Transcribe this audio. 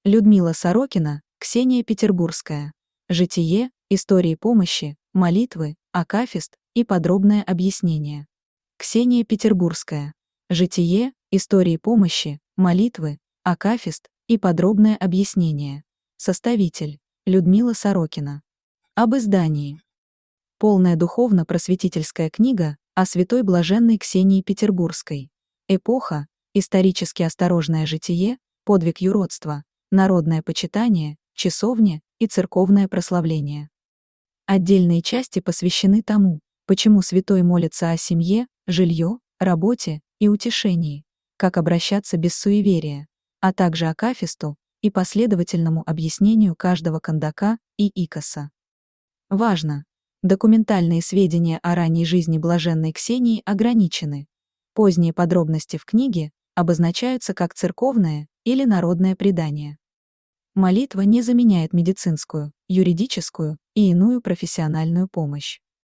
Людмила Сорокина, Ксения Петербургская. Житие, истории помощи, молитвы, акафист и подробное объяснение. Ксения Петербургская. Житие, истории помощи, молитвы, акафист и подробное объяснение. Составитель Людмила Сорокина. Об издании. Полная духовно-просветительская книга о святой блаженной Ксении Петербургской. Эпоха, исторически осторожное житие, подвиг юродства, народное почитание, часовня и церковное прославление. Отдельные части посвящены тому, почему святой молится о семье, жилье, работе и утешении, как обращаться без суеверия, а также акафисту и последовательному объяснению каждого кандака и икоса. Важно! Документальные сведения о ранней жизни блаженной Ксении ограничены. Поздние подробности в книге обозначаются как церковное или народное предание. Молитва не заменяет медицинскую, юридическую и иную профессиональную помощь.